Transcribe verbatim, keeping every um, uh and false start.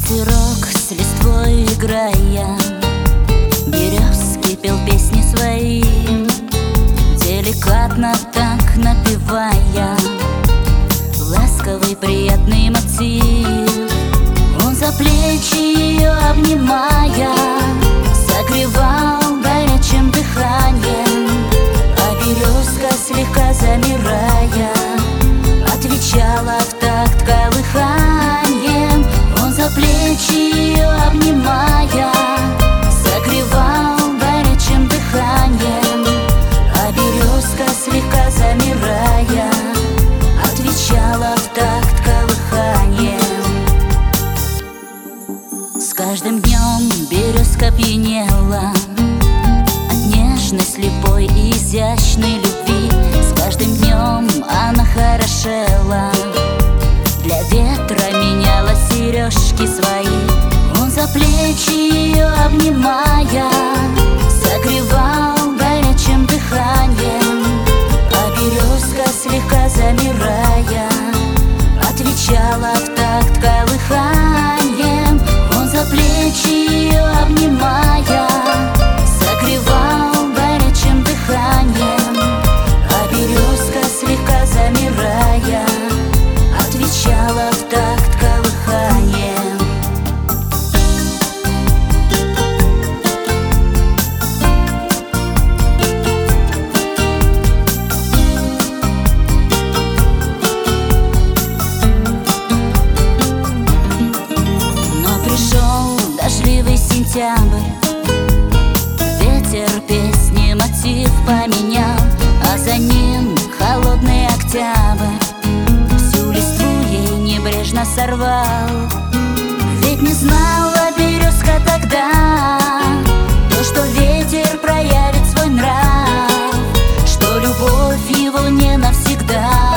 Ветерок с листвой играя, березки пел песни свои, деликатно так напевая ласковый приятный мотив. Он за плечи ее обнимая согревал горячим дыханием, а березка, слегка замирая, отвечала в такт колыханьем. Он за плечи ее обнимая согревал горячим дыханием, а березка, слегка замирая, отвечала в такт колыханием. С каждым днем березка пьянела от нежной, слепой и изящной любви. С каждым днем она хорошела, для ветра меняла сережки свои. Он за плечи ее обнимая согревал горячим дыханием, а березка, слегка замирая, отвечала в такт колыханием. Он за плечи ее обнимая согревал горячим дыханием, а березка, слегка замирая, отвечала в такт колыханием. Дождливый сентябрь, ветер песни мотив поменял, а за ним холодный октябрь всю листву ей небрежно сорвал. Ведь не знала березка тогда то, что ветер проявит свой нрав, что любовь его не навсегда.